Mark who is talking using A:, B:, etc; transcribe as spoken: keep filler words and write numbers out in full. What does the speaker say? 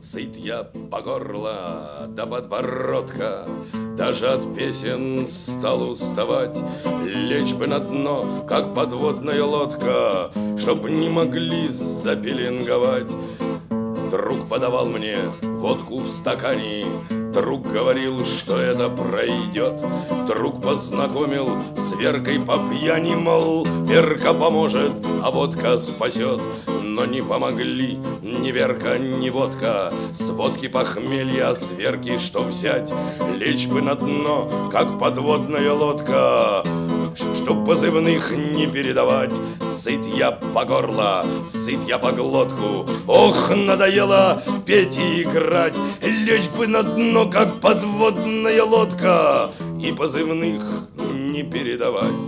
A: Сыт я по горло до подбородка, даже от песен стал уставать. Лечь бы на дно, как подводная лодка, чтоб не могли запеленговать. Друг подавал мне водку в стакане, друг говорил, что это пройдет. Друг познакомил с Веркой по пьяни, мол, Верка поможет, а водка спасет. Но не помогли ни Верка, ни водка. С водки похмелья, с Верки что взять? Лечь бы на дно, как подводная лодка, чтоб позывных не передавать. Сыт я по горло, сыт я по глотку. Ох, надоело петь и играть. Лечь бы на дно, как подводная лодка, и позывных не передавать.